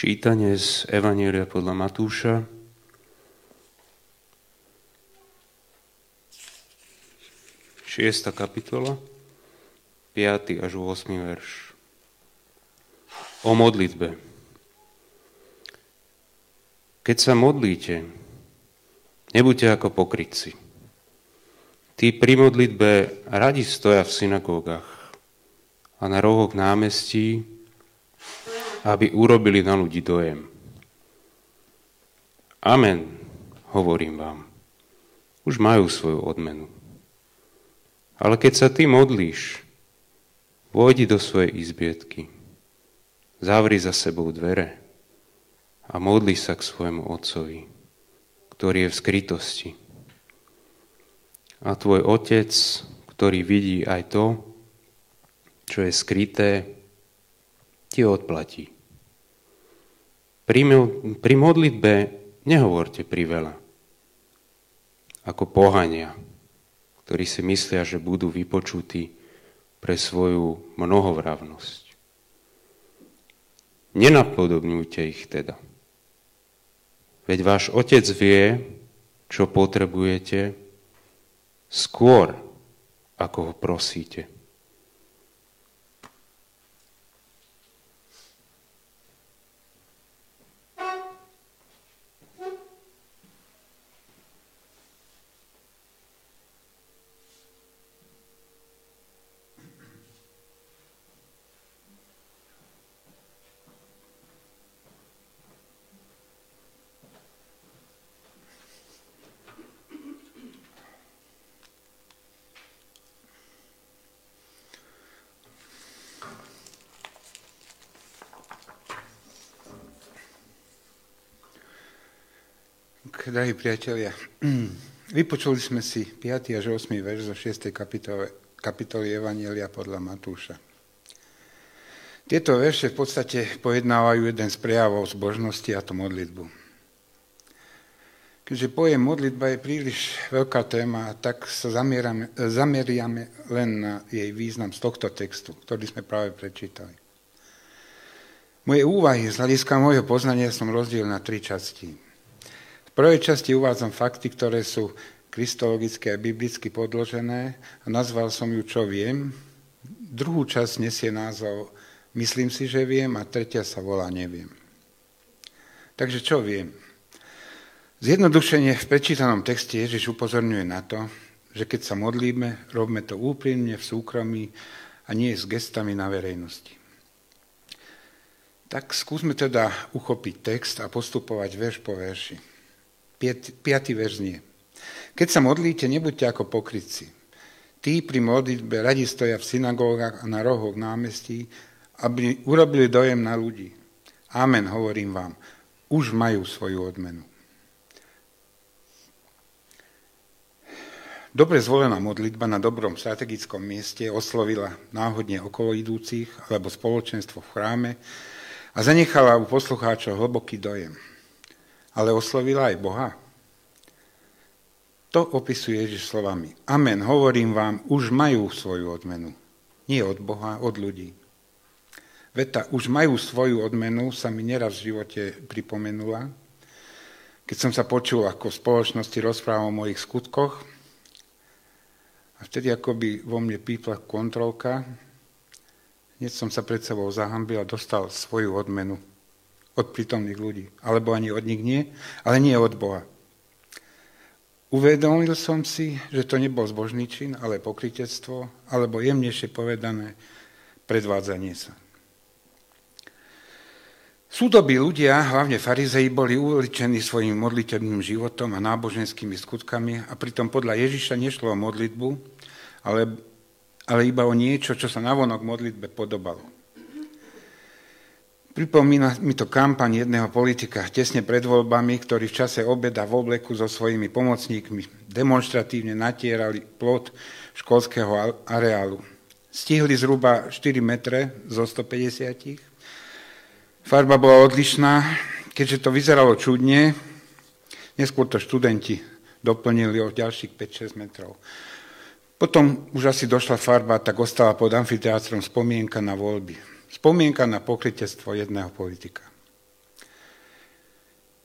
Čítanie z Evanjelia podľa Matúša. Šiesta kapitola, 5. až 8. verš. O modlitbe. Keď sa modlíte, nebuďte ako pokrytci. Tí pri modlitbe radi stoja v synagógach a na rohoch námestí, aby urobili na ľudí dojem. Amen, hovorím vám. Už majú svoju odmenu. Ale keď sa ty modlíš, vojdi do svojej izbietky, zavri za sebou dvere a modli sa k svojmu Otcovi, ktorý je v skrytosti. A tvoj Otec, ktorý vidí aj to, čo je skryté, ti odplatí. Pri modlitbe nehovorte priveľa, ako pohania, ktorí si myslia, že budú vypočutí pre svoju mnohovravnosť. Nenapodobňujte ich teda. Veď váš Otec vie, čo potrebujete, skôr, ako ho prosíte. Drahí priatelia, vypočuli sme si 5. až 8. verš zo 6. kapitoly Evanjelia podľa Matúša. Tieto verše v podstate pojednávajú jeden z prejavov zbožnosti, a to modlitbu. Keďže pojem modlitba je príliš veľká téma, tak sa zameriame len na jej význam z tohto textu, ktorý sme práve prečítali. Moje úvahy z hľadiska môjho poznania som rozdielil na 3 časti. V prvej časti uvádzam fakty, ktoré sú kristologicky a biblicky podložené a nazval som ju Čo viem. Druhú časť nesie názov Myslím si, že viem a tretia sa volá Neviem. Takže čo viem? Zjednodušene v prečítanom texte Ježiš upozorňuje na to, že keď sa modlíme, robme to úprimne v súkromí a nie s gestami na verejnosti. Tak skúsme teda uchopiť text a postupovať verš po verši. 5. verš znie. Keď sa modlíte, nebuďte ako pokrytci. Tí pri modlitbe radi stoja v synagógach a na rohoch námestí, aby urobili dojem na ľudí. Amen, hovorím vám, už majú svoju odmenu. Dobre zvolená modlitba na dobrom strategickom mieste oslovila náhodne okolo idúcich alebo spoločenstvo v chráme a zanechala u poslucháčov hlboký dojem. Ale oslovila aj Boha. To opisuje Ježiš slovami. Amen, hovorím vám, už majú svoju odmenu. Nie od Boha, od ľudí. Veta, už majú svoju odmenu, sa mi neraz v živote pripomenula, keď som sa počul, ako v spoločnosti rozprávam o mojich skutkoch a vtedy akoby vo mne pípla kontrolka, hneď som sa pred sebou zahanbil a dostal svoju odmenu od prítomných ľudí. Alebo ani od nich nie, ale nie od Boha. Uvedomil som si, že to nebol zbožný čin, ale pokrytectvo, alebo jemnejšie povedané predvádzanie sa. Súdobí ľudia, hlavne farizei, boli uličení svojim modlitebným životom a náboženskými skutkami a pritom podľa Ježiša nešlo o modlitbu, ale iba o niečo, čo sa navonok modlitbe podobalo. Pripomína mi to kampaň jedného politika tesne pred voľbami, ktorý v čase obeda v obleku so svojimi pomocníkmi demonštratívne natierali plot školského areálu. Stihli zhruba 4 metre zo 150. Farba bola odlišná, keďže to vyzeralo čudne, neskôr to študenti doplnili o ďalších 5-6 metrov. Potom už asi došla farba, tak ostala pod amfiteátrom spomienka na voľby. Spomienka na pokrytectvo jedného politika.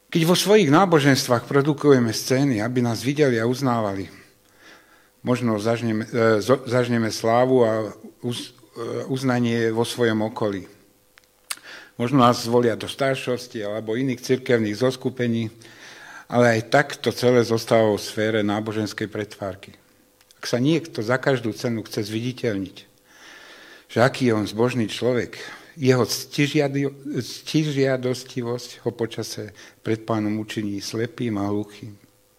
Keď vo svojich náboženstvách produkujeme scény, aby nás videli a uznávali, možno zažneme slávu a uznanie vo svojom okolí. Možno nás zvolia do staršosti alebo iných cirkevných zoskupení, ale aj tak to celé zostáva v sfére náboženskej pretvárky. Ak sa niekto za každú cenu chce zviditeľniť, že aký je on zbožný človek, jeho ctižiadostivosť ho počase pred Pánom učiní slepým a hluchým.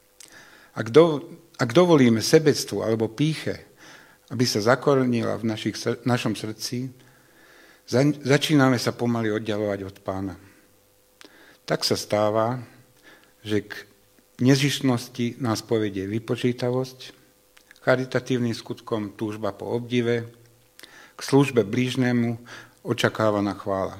Ak dovolíme sebectvu alebo pýche, aby sa zakorenila v našom srdci, začíname sa pomaly oddialovať od Pána. Tak sa stáva, že k nezištnosti nás povedie vypočítavosť, charitatívnym skutkom túžba po obdive, k službe blížnemu očakávaná chvála.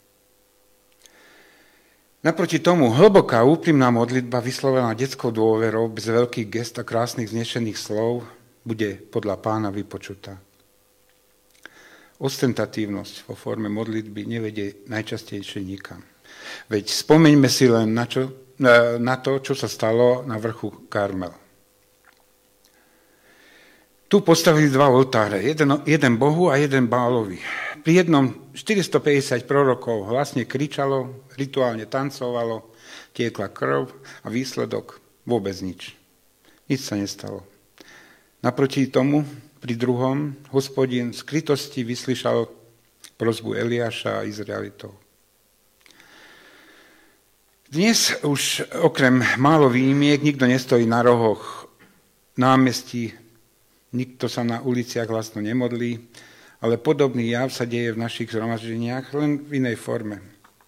Naproti tomu hlboká úprimná modlitba vyslovená detskou dôverou bez veľkých gest a krásnych vznešených slov bude podľa Pána vypočutá. Ostentatívnosť vo forme modlitby nevedie najčastejšie nikam. Veď spomeňme si len na to, čo sa stalo na vrchu Karmel. Tu postavili dva oltáre, jeden Bohu a jeden Bálovi. Pri jednom 450 prorokov hlasne kričalo, rituálne tancovalo, tiekla krv a výsledok vôbec nič. Nič sa nestalo. Naproti tomu, pri druhom, Hospodin v skrytosti vyslyšal prosbu Eliáša a Izraelitov. Dnes už okrem málo výnimiek nikto nestojí na rohoch námestí, nikto sa na uliciach hlasno nemodlí, ale podobný jav sa deje v našich zhromaždeniach, len v inej forme.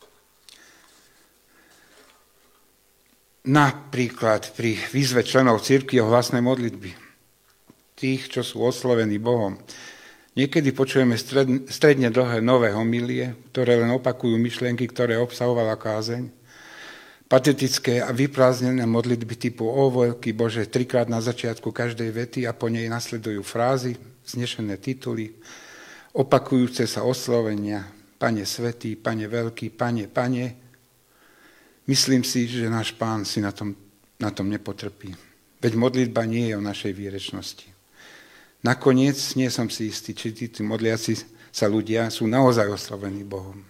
Napríklad pri výzve členov cirkvi o hlasnej modlitby, tých, čo sú oslovení Bohom. Niekedy počujeme stredne dlhé nové homilie, ktoré len opakujú myšlienky, ktoré obsahovala kázeň. Patetické a vyprázdnené modlitby typu O veľký Bože, 3-krát na začiatku každej vety a po nej nasledujú frázy, vznešené tituly, opakujúce sa oslovenia, Pane svätý, Pane veľký, Pane, Pane. Myslím si, že náš Pán si na tom nepotrpí. Veď modlitba nie je o našej výrečnosti. Nakoniec nie som si istý, či tí modliaci sa ľudia sú naozaj oslovení Bohom.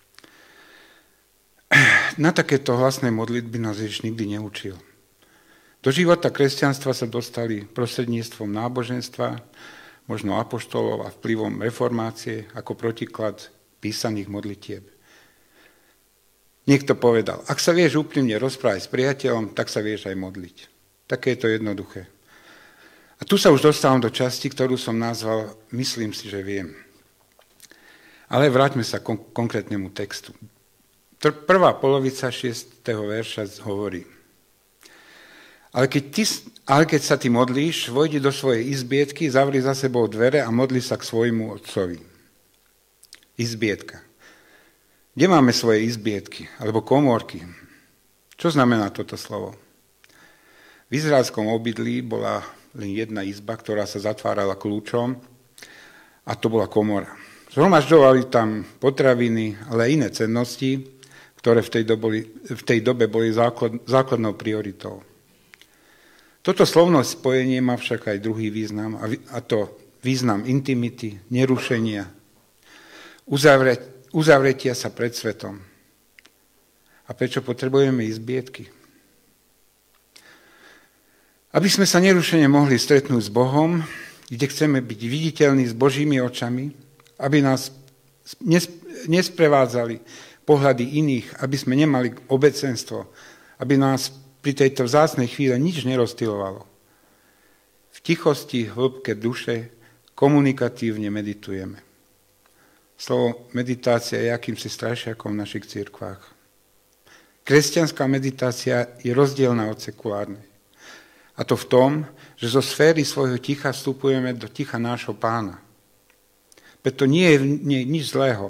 Na takéto hlasné modlitby nás Ježiš nikdy neučil. Do života kresťanstva sa dostali prostredníctvom náboženstva, možno apoštolov a vplyvom reformácie ako protiklad písaných modlitieb. Niekto povedal, ak sa vieš úprimne rozprávať s priateľom, tak sa vieš aj modliť. Také je to jednoduché. A tu sa už dostávam do časti, ktorú som nazval Myslím si, že viem. Ale vráťme sa k konkrétnemu textu. Prvá polovica 6. verša hovorí: Ale keď sa ty modlíš, vojdi do svojej izbietky, zavri za sebou dvere a modli sa k svojmu otcovi. Izbietka. Kde máme svoje izbietky? Alebo komórky? Čo znamená toto slovo? V izraelskom obydlí bola len jedna izba, ktorá sa zatvárala kľúčom, a to bola komora. Zhromažďovali tam potraviny, ale aj iné cennosti, ktoré v tej dobe boli základnou prioritou. Toto slovné spojenie má však aj druhý význam, a to význam intimity, nerušenia, uzavretia sa pred svetom. A prečo potrebujeme izbietky? Aby sme sa nerušene mohli stretnúť s Bohom, kde chceme byť viditeľní s Božími očami, aby nás nesprevádzali pohľady iných, aby sme nemali obecenstvo, aby nás pri tejto vzácnej chvíle nič neroztylovalo. V tichosti, hĺbke duše komunikatívne meditujeme. Slovo meditácia je akýmsi strašiakom v našich cirkvách. Kresťanská meditácia je rozdielna od sekulárnej. A to v tom, že zo sféry svojho ticha vstupujeme do ticha nášho Pána. Preto nie je nič zlého.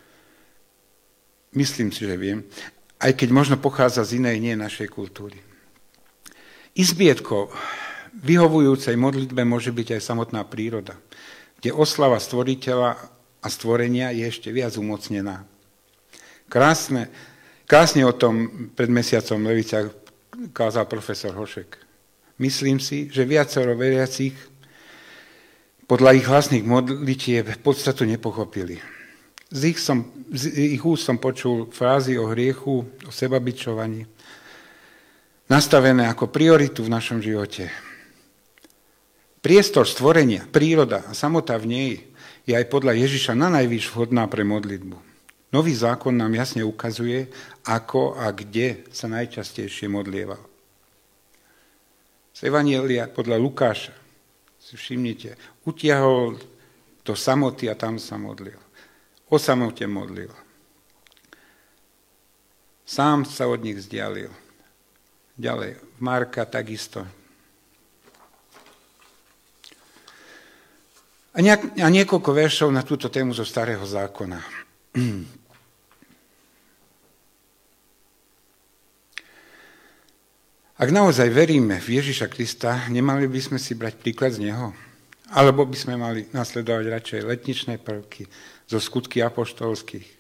Myslím si, že viem, aj keď možno pochádza z inej, nie našej kultúry. Izbietkou vyhovujúcej modlitbe môže byť aj samotná príroda, kde oslava stvoriteľa a stvorenia je ešte viac umocnená. Krásne Krásne o tom pred mesiacom v Leviciach kázal profesor Hošek. Myslím si, že viacero veriacich podľa ich vlastných modlitieb podstatu nepochopili. Z ich úst som počul frázy o hriechu, o sebabičovaní, nastavené ako prioritu v našom živote. Priestor stvorenia, príroda a samota v nej je aj podľa Ježiša nanajvýš vhodná pre modlitbu. Nový zákon nám jasne ukazuje, ako a kde sa najčastejšie modlieval. Z Evanjelia podľa Lukáša, si všimnite, utiahol do samoty a tam sa modlil. O samote modlil. Sám sa od nich vzdialil. Ďalej, v Marka takisto. A niekoľko veršov na túto tému zo Starého zákona. Ak naozaj veríme v Ježiša Krista, nemali by sme si brať príklad z Neho? Alebo by sme mali nasledovať radšej letničné prvky zo Skutky apoštolských?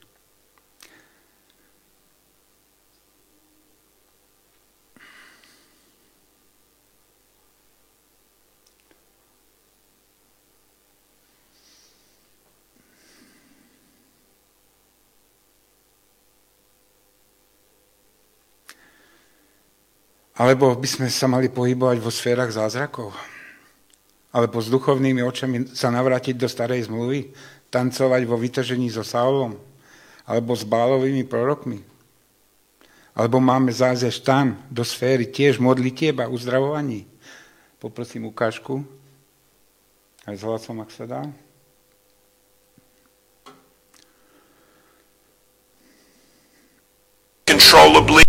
Alebo by sme sa mali pohybovať vo sférach zázrakov? Alebo s duchovnými očami sa navrátiť do starej zmluvy? Tancovať vo vytržení so Saulom? Alebo s Bálovými prorokmi? Alebo máme zájsť tam do sféry tiež modlitieb a uzdravovaní? Poprosím ukážku. Aj s hlasom, ak sa dá. Controllably.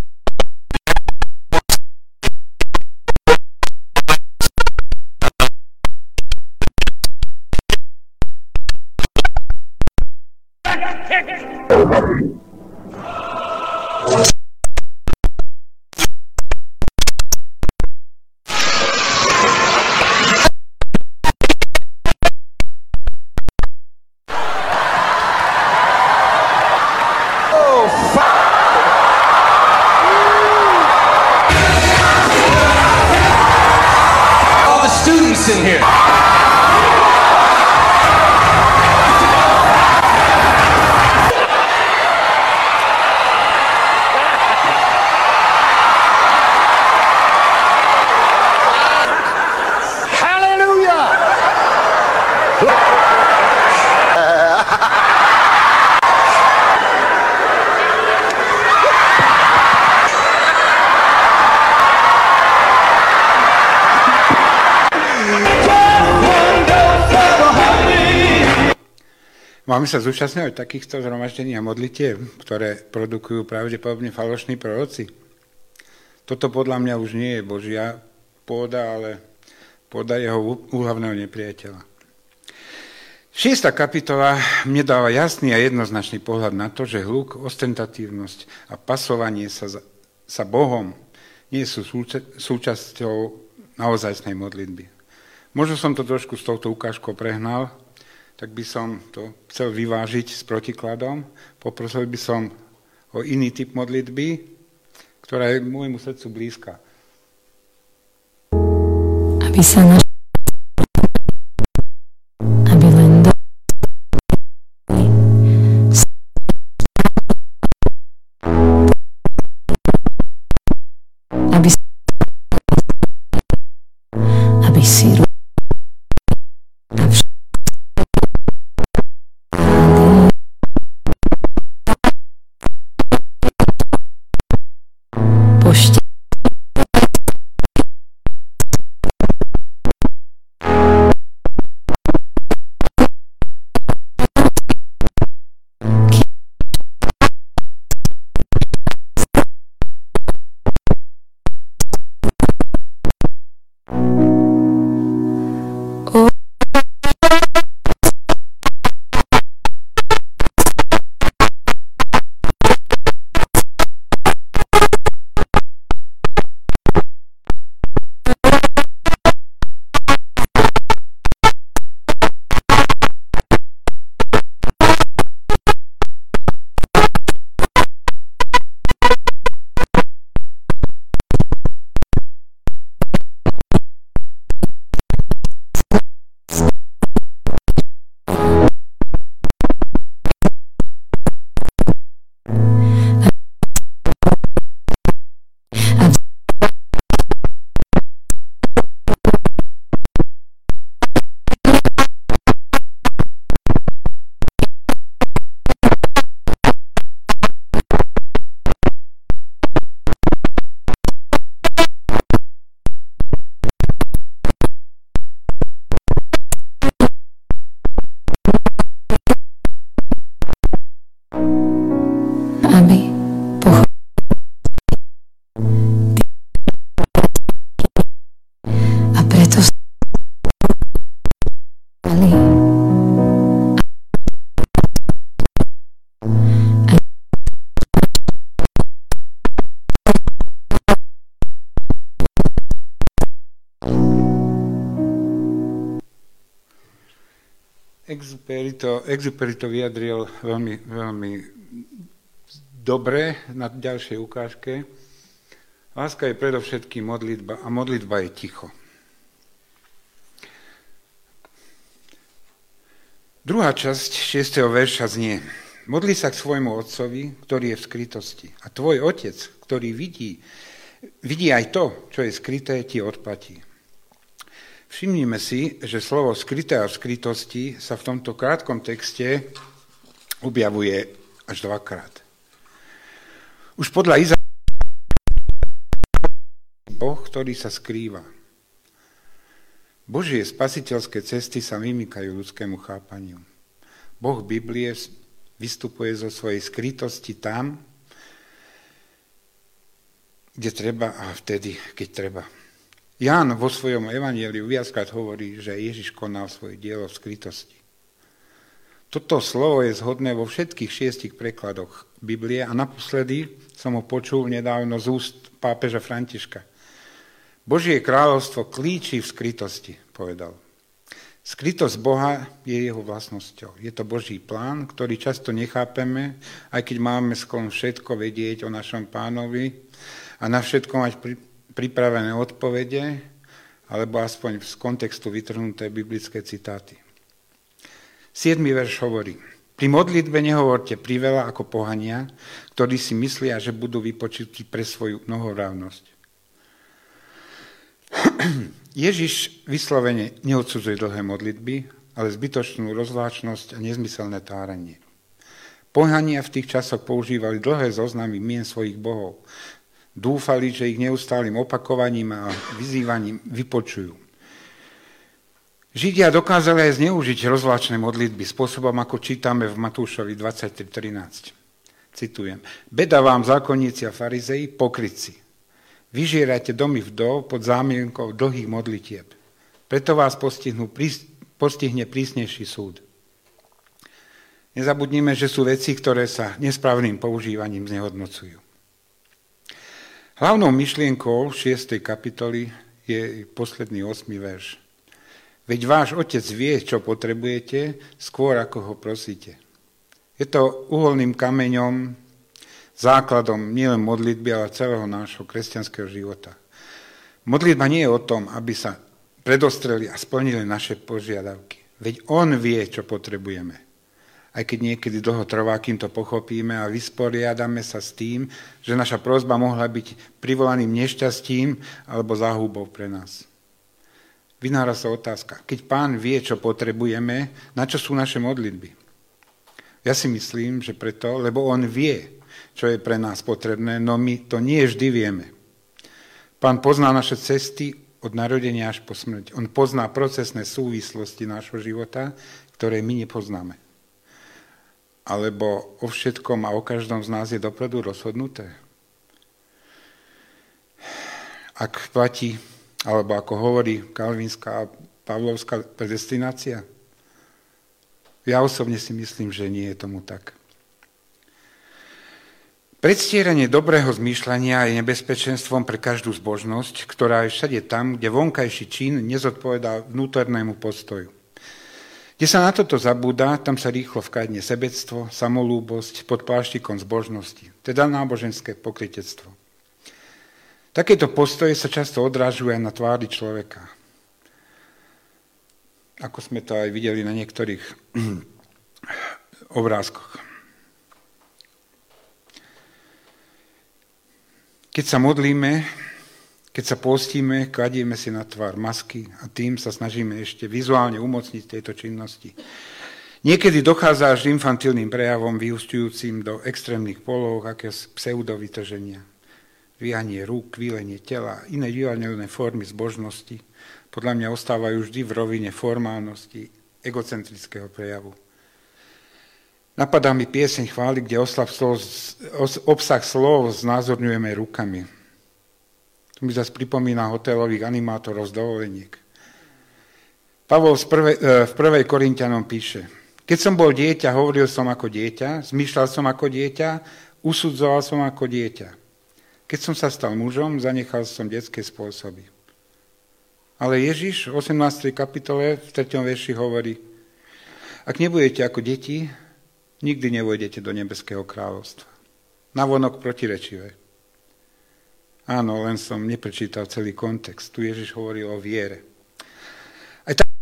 In here. Máme sa zúčastňovať takýchto zhromaždení a modlitieb, ktoré produkujú pravdepodobne falošní proroci. Toto podľa mňa už nie je Božia pôda, ale pôda jeho úhlavného nepriateľa. 6. kapitola mne dáva jasný a jednoznačný pohľad na to, že hluk, ostentatívnosť a pasovanie sa Bohom nie sú súčasťou naozajstnej modlitby. Možno som to trošku s touto ukážkou prehnal, tak by som to chcel vyvážiť s protikladom. Poprosil by som o iný typ modlitby, ktorá je môjmu srdcu blízka. Aby sa aby len aby si Exupéry to vyjadril veľmi, veľmi dobre na ďalšej ukážke. Láska je predovšetkým modlitba a modlitba je ticho. Druhá časť 6. verša znie: Modli sa k svojmu otcovi, ktorý je v skrytosti. A tvoj otec, ktorý vidí aj to, čo je skryté, ti odplatí. Všimnime si, že slovo skryté a v skrytosti sa v tomto krátkom texte objavuje až dvakrát. Už podľa Izajáša Boh, ktorý sa skrýva. Božie spasiteľské cesty sa vymykajú ľudskému chápaniu. Boh Biblie vystupuje zo svojej skrytosti tam, kde treba a vtedy, keď treba. Ján vo svojom evanjeliu viackrát hovorí, že Ježiš konal svoje dielo v skrytosti. Toto slovo je zhodné vo všetkých 6 prekladoch Biblie a naposledy som ho počul nedávno z úst pápeža Františka. Božie kráľovstvo klíči v skrytosti, povedal. Skrytosť Boha je jeho vlastnosťou. Je to Boží plán, ktorý často nechápeme, aj keď máme sklon všetko vedieť o našom pánovi a na všetko mať pripravené odpovede, alebo aspoň z kontextu vytrhnuté biblické citáty. 7. verš hovorí: Pri modlitbe nehovorte priveľa ako pohania, ktorí si myslia, že budú vypočutí pre svoju mnohovrávnosť. Ježiš vyslovene neodsudzuje dlhé modlitby, ale zbytočnú rozvláčnosť a nezmyselné táranie. Pohania v tých časoch používali dlhé zoznamy mien svojich bohov. Dúfali, že ich neustálým opakovaním a vyzývaním vypočujú. Židia dokázali aj zneužiť rozvláčne modlitby spôsobom, ako čítame v Matúšovi 23.13. Citujem: Beda vám, zákonníci a farizeji, pokrytci. Vyžierajte domy vdov pod zámienkou dlhých modlitieb. Preto vás postihne prísnejší súd. Nezabudnime, že sú veci, ktoré sa nesprávnym používaním znehodnocujú. Hlavnou myšlienkou 6. kapitoly je posledný 8. verš. Veď váš otec vie, čo potrebujete, skôr ako ho prosíte. Je to uholným kameňom, základom nielen modlitby, ale celého nášho kresťanského života. Modlitba nie je o tom, aby sa predostreli a splnili naše požiadavky. Veď on vie, čo potrebujeme. Aj keď niekedy dlho trvá, kým to pochopíme a vysporiadame sa s tým, že naša prosba mohla byť privolaným nešťastím alebo záhubou pre nás. Vynára sa otázka: keď Pán vie, čo potrebujeme, na čo sú naše modlitby? Ja si myslím, že preto, lebo on vie, čo je pre nás potrebné, no my to nie vždy vieme. Pán pozná naše cesty od narodenia až po smrť. On pozná procesné súvislosti nášho života, ktoré my nepoznáme. Alebo o všetkom a o každom z nás je dopredu rozhodnuté. Ak platí, alebo ako hovorí kalvinská a pavlovská predestinácia, ja osobne si myslím, že nie je tomu tak. Predstieranie dobrého zmýšľania je nebezpečenstvom pre každú zbožnosť, ktorá je všade tam, kde vonkajší čin nezodpovedá vnútornému postoju. Kde sa na toto zabúda, tam sa rýchlo vkradne sebectvo, samolúbosť pod pláštikom zbožnosti, teda náboženské pokrytectvo. Takéto postoje sa často odrážujú aj na tvári človeka. Ako sme to aj videli na niektorých obrázkoch. Keď sa modlíme, keď sa postíme, kladieme si na tvár masky a tým sa snažíme ešte vizuálne umocniť tejto činnosti. Niekedy dochádza až infantilným prejavom vyúsťujúcim do extrémnych polôch, aké pseudovytrženia. Dvíhanie rúk, kvílenie tela, iné divadelné formy zbožnosti podľa mňa ostávajú vždy v rovine formálnosti, egocentrického prejavu. Napadá mi pieseň chvály, kde obsah slov znázorňujeme rukami. To mi zase pripomína hotelových animátorov z dovoleniek. Pavol v 1. Korinťanom píše: Keď som bol dieťa, hovoril som ako dieťa, zmýšľal som ako dieťa, usudzoval som ako dieťa. Keď som sa stal mužom, zanechal som detské spôsoby. Ale Ježiš v 18. kapitole v 3. verši hovorí: Ak nebudete ako deti, nikdy nevojdete do nebeského kráľovstva. Navonok protirečivé. Áno, len som neprečítal celý kontext. Tu Ježiš hovorí o viere. Aj tak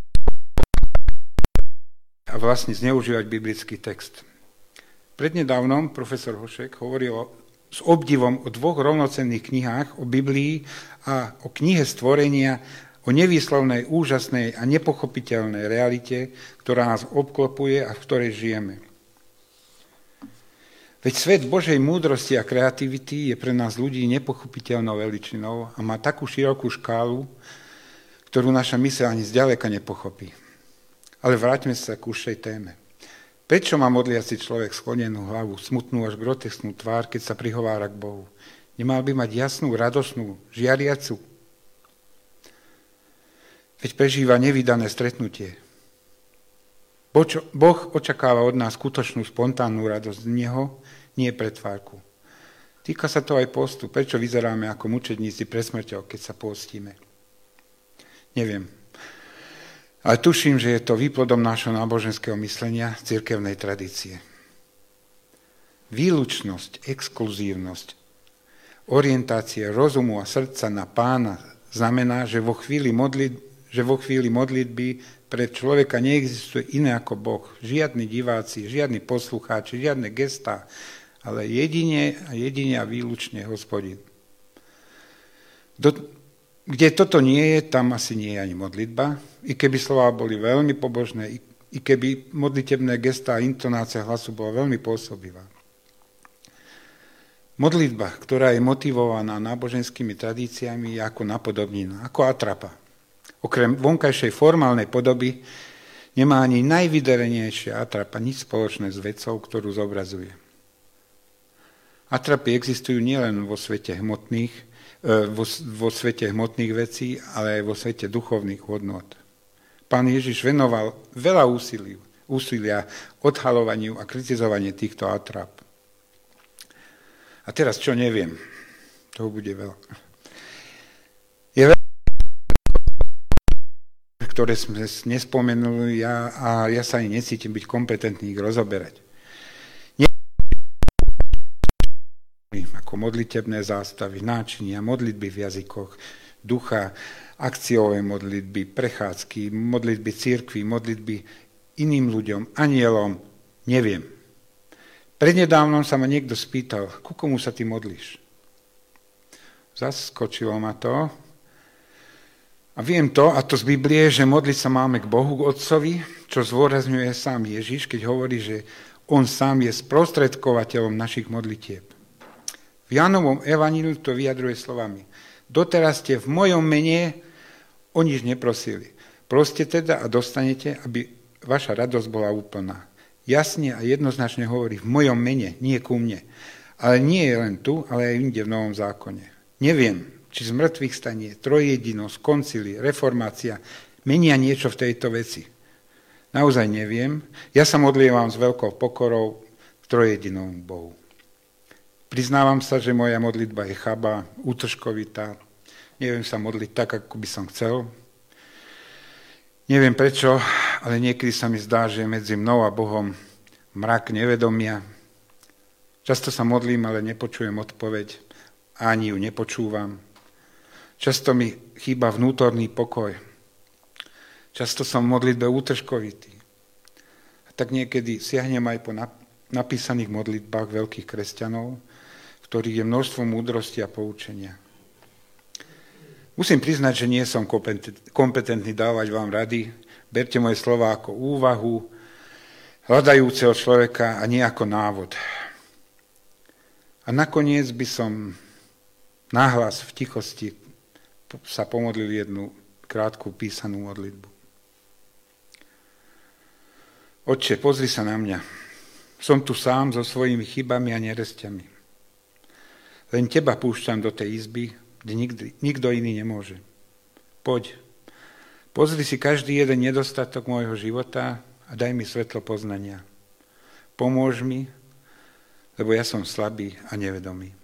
a vlastne zneužívať biblický text. Prednedávnom profesor Hošek hovoril s obdivom o 2 rovnocenných knihách, o Biblii a o knihe stvorenia, o nevýslovnej, úžasnej a nepochopiteľnej realite, ktorá nás obklopuje a v ktorej žijeme. Veď svet Božej múdrosti a kreativity je pre nás ľudí nepochopiteľnou veličinou a má takú širokú škálu, ktorú naša myseľ ani zďaleka nepochopí. Ale vráťme sa k užšej téme. Prečo má modliaci človek sklonenú hlavu, smutnú až grotesknú tvár, keď sa prihovára k Bohu? Nemal by mať jasnú, radosnú, žiariacu? Veď prežíva nevydané stretnutie. Boh očakáva od nás skutočnú, spontánnu radosť z Neho, nie pretvárku. Týka sa to aj postu. Prečo vyzeráme ako mučedníci pred smrťou, keď sa postíme? Neviem. Ale tuším, že je to výplodom nášho náboženského myslenia, cirkevnej tradície. Výlučnosť, exkluzívnosť, orientácie rozumu a srdca na Pána znamená, že vo chvíli modlitby pre človeka neexistuje iné ako Boh. Žiadni diváci, žiadni poslucháči, žiadne gestá, ale jedine a výlučne Hospodin. Kde toto nie je, tam asi nie je ani modlitba, i keby slová boli veľmi pobožné, i keby modlitebné gestá a intonácia hlasu bola veľmi pôsobivá. Modlitba, ktorá je motivovaná náboženskými tradíciami, je ako napodobnina, ako atrapa. Okrem vonkajšej formálnej podoby nemá ani najvydarenejšia atrapa nič spoločné s vecou, ktorú zobrazuje. Atrapy existujú nielen vo svete hmotných vecí, ale aj vo svete duchovných hodnôt. Pán Ježiš venoval veľa úsilia odhaľovaniu a kritizovaniu týchto atrap. A teraz čo neviem? Toho bude veľa. Je veľa, ktoré sme nespomenuli a ja sa ani necítim byť kompetentný ich rozoberať. Ako modlitebné zástavy, náčinia, modlitby v jazykoch, ducha, akciové modlitby, prechádzky, modlitby cirkvi, modlitby iným ľuďom, anielom, neviem. Prednedávnom sa ma niekto spýtal, ku komu sa ty modlíš? Zaskočilo ma to. A viem to, a to z Biblie, že modliť sa máme k Bohu, k Otcovi, čo zdôrazňuje sám Ježiš, keď hovorí, že on sám je sprostredkovateľom našich modlitieb. V Jánovom evaníliu to vyjadruje slovami. Doteraz ste v mojom mene o nič neprosili. Proste teda a dostanete, aby vaša radosť bola úplná. Jasne a jednoznačne hovorí v mojom mene, nie ku mne. Ale nie je len tu, ale aj inde v Novom zákone. Neviem, či z mŕtvych stanie, trojjedinosť, koncíli, reformácia menia niečo v tejto veci. Naozaj neviem. Ja sa modlievam s veľkou pokorou k trojjedinomu Bohu. Priznávam sa, že moja modlitba je chabá, útržkovitá. Neviem sa modliť tak, ako by som chcel. Neviem prečo, ale niekedy sa mi zdá, že medzi mnou a Bohom mrak nevedomia. Často sa modlím, ale nepočujem odpoveď, ani ju nepočúvam. Často mi chýba vnútorný pokoj. Často som v modlitbe útržkovitý. A tak niekedy siahnem aj po napísaných modlitbách veľkých kresťanov, v ktorých je množstvo múdrosti a poučenia. Musím priznať, že nie som kompetentný dávať vám rady. Berte moje slova ako úvahu hľadajúceho človeka a nie ako návod. A nakoniec by som nahlas v tichosti sa pomodlil jednu krátku písanú modlitbu. Otče, pozri sa na mňa. Som tu sám so svojimi chybami a neresťami. Len teba púšťam do tej izby, kde nikto iný nemôže. Poď, pozri si každý jeden nedostatok môjho života a daj mi svetlo poznania. Pomôž mi, lebo ja som slabý a nevedomý.